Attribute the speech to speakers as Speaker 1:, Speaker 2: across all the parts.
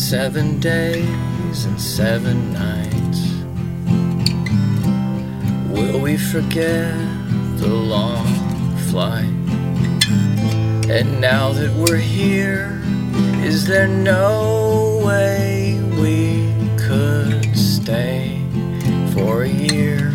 Speaker 1: 7 days and 7 nights. Will we forget the long flight? And now that we're here, is there no way we could stay for a year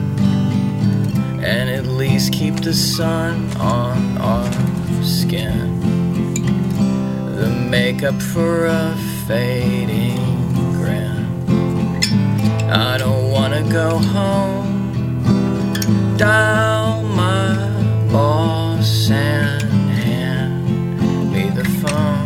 Speaker 1: and at least keep the sun on our skin? The makeup for a fading grin. I don't wanna go home, dial my boss and hand me the phone.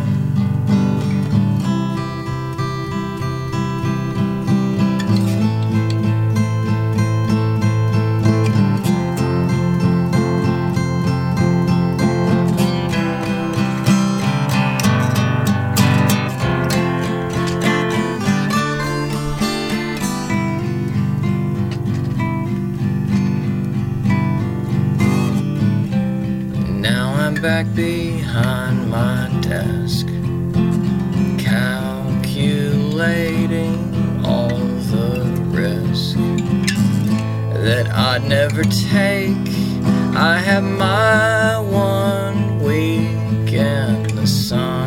Speaker 1: Back behind my desk, calculating all the risk that I'd never take. I have my 1 week in the sun.